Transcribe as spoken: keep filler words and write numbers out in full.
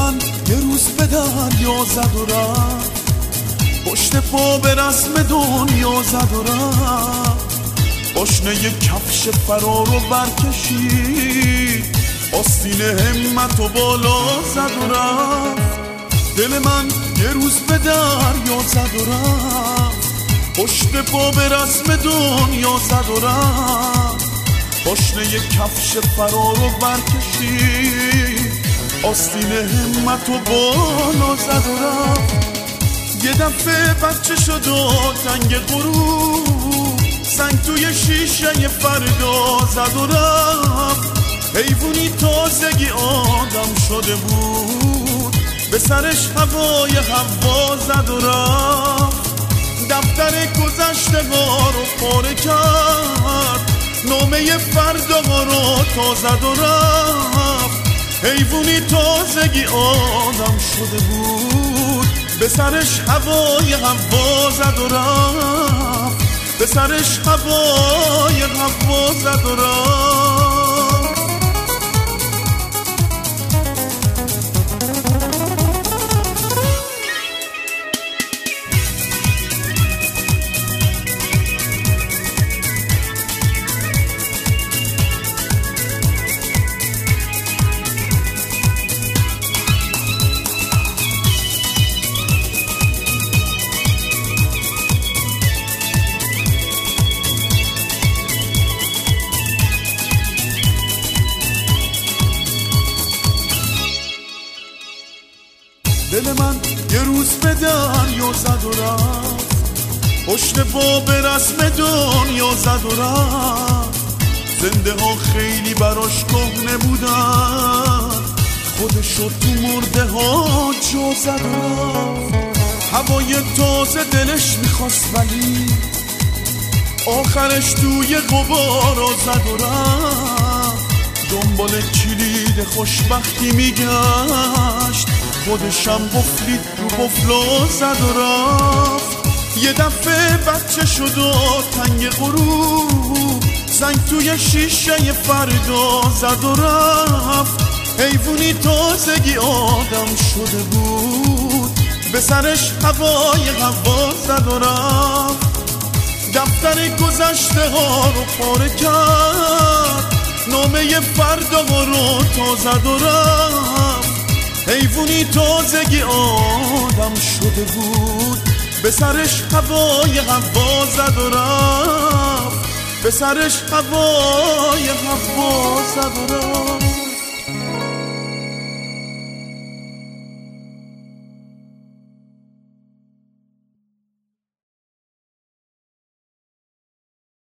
من یه روز به دریا زد و رفت، پشت پا به رسم دنیا زد و رفت. پاشنه یه کفش فرار رو برکشید، آستین همت و بالا زد و رفت. دل من یه روز به دریا زد و رفت، پشت پا به رسم دنیا زد و رفت. پاشنه یه کفش فرار رو برکشید، آستین همت و بالا زد و رفت. یه دفعه بچه شد و تنگ غروب، سنگ توی شیشه فردا زد و رفت. حیوونی تازگی آدم شده بود، به سرش هوای هوا زد و رفت. دفتر گذشته ها رو پاره کرد، نامه فردا ها رو تا زد و رفت. حیوونی تازگی آدم شده بود، به سرش هوای هوا زد و رفت. به سرش هوای هوا زد و رفت. دل من یه روز به دریا زد و رفت، پشت پا به رسم دنیا زد و رفت. زنده ها خیلی براش کهنه بودن، خودشو تو مرده ها جا زد و رفت. هوای تازه دلش میخواست ولی آخرش توی غبارا زد و رفت. دنبال کلید خوشبختی میگشت، خودشم قفلی رو قفلا زد و رفت. یه دفعه بچه شد و تنگ غروب، سنگ توی شیشه فردا زد و رفت. حیوونی تازگی آدم شده بود، به سرش هوای هوا زد و رفت. دفتر گذشته ها رو پاره کرد، نامه فردا ها رو تا زد و رفت. حیوونی تازگی آدم شده بود، به سرش هوای هوا زد و رفت. به سرش هوای هوا زد و رفت.